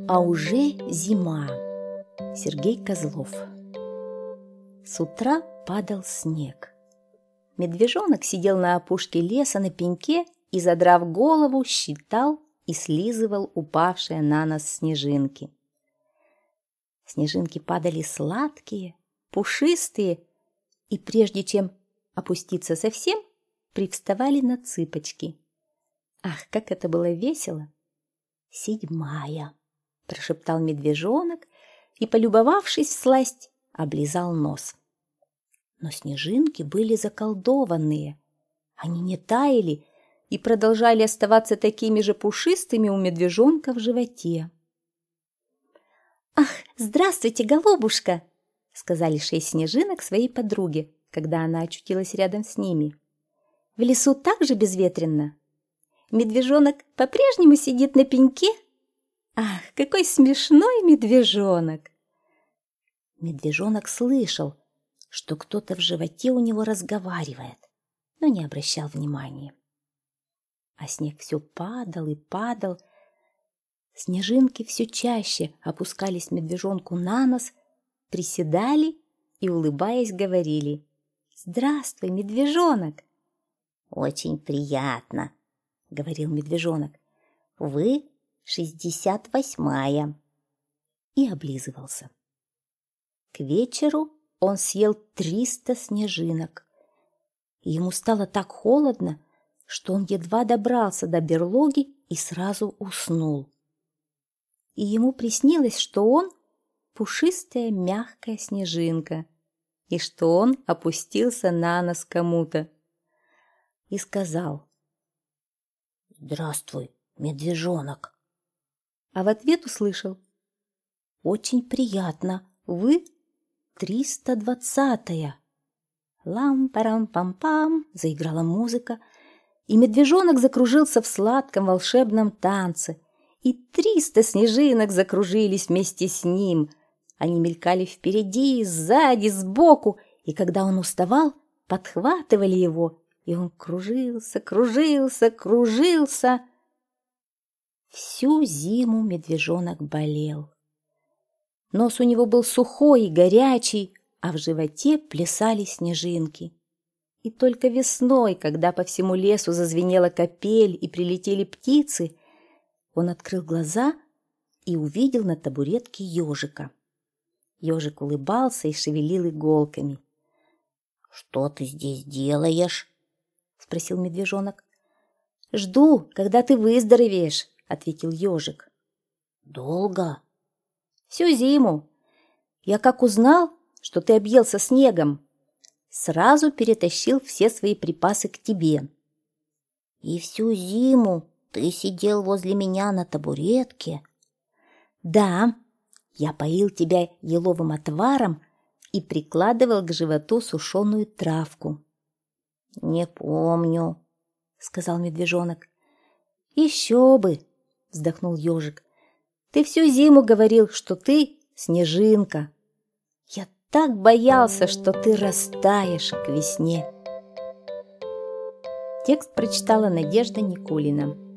А уже зима. Сергей Козлов. С утра падал снег. Медвежонок сидел на опушке леса на пеньке и, задрав голову, считал и слизывал упавшие на нос снежинки. Снежинки падали сладкие, пушистые, и прежде чем опуститься совсем, привставали на цыпочки. Ах, как это было весело! 7-я, прошептал медвежонок и, полюбовавшись всласть, облизал нос. Но снежинки были заколдованные. Они не таяли и продолжали оставаться такими же пушистыми у медвежонка в животе. «Ах, здравствуйте, голубушка!» — сказали 6 снежинок своей подруге, когда она очутилась рядом с ними. «В лесу так же безветренно? Медвежонок по-прежнему сидит на пеньке? Ах, какой смешной медвежонок!» Медвежонок слышал, что кто-то в животе у него разговаривает, но не обращал внимания. А снег все падал и падал. Снежинки все чаще опускались медвежонку на нос, приседали и, улыбаясь, говорили: «Здравствуй, медвежонок!» «Очень приятно», — говорил медвежонок. «Вы 68-я». И облизывался. К вечеру он съел 300 снежинок. И ему стало так холодно, что он едва добрался до берлоги и сразу уснул. И ему приснилось, что он пушистая мягкая снежинка, и что он опустился на нос кому-то. И сказал: «Здравствуй, медвежонок». А в ответ услышал: «Очень приятно, вы 320-я». Лам-парам-пам-пам, заиграла музыка, и медвежонок закружился в сладком волшебном танце, и 300 снежинок закружились вместе с ним. Они мелькали впереди, сзади, сбоку, и когда он уставал, подхватывали его, и он кружился, кружился, кружился. Всю зиму медвежонок болел. Нос у него был сухой и горячий, а в животе плясали снежинки. И только весной, когда по всему лесу зазвенела капель и прилетели птицы, он открыл глаза и увидел на табуретке ежика. Ежик улыбался и шевелил иголками. «Что ты здесь делаешь?» — спросил медвежонок. «Жду, когда ты выздоровеешь», — ответил ежик. «Долго?» «Всю зиму. Я как узнал, что ты объелся снегом, сразу перетащил все свои припасы к тебе». «И всю зиму ты сидел возле меня на табуретке?» «Да, я поил тебя еловым отваром и прикладывал к животу сушеную травку». «Не помню», — сказал медвежонок. «Еще бы», — вздохнул ежик. «Ты всю зиму говорил, что ты снежинка. Я так боялся, что ты растаешь к весне». Текст прочитала Надежда Никулина.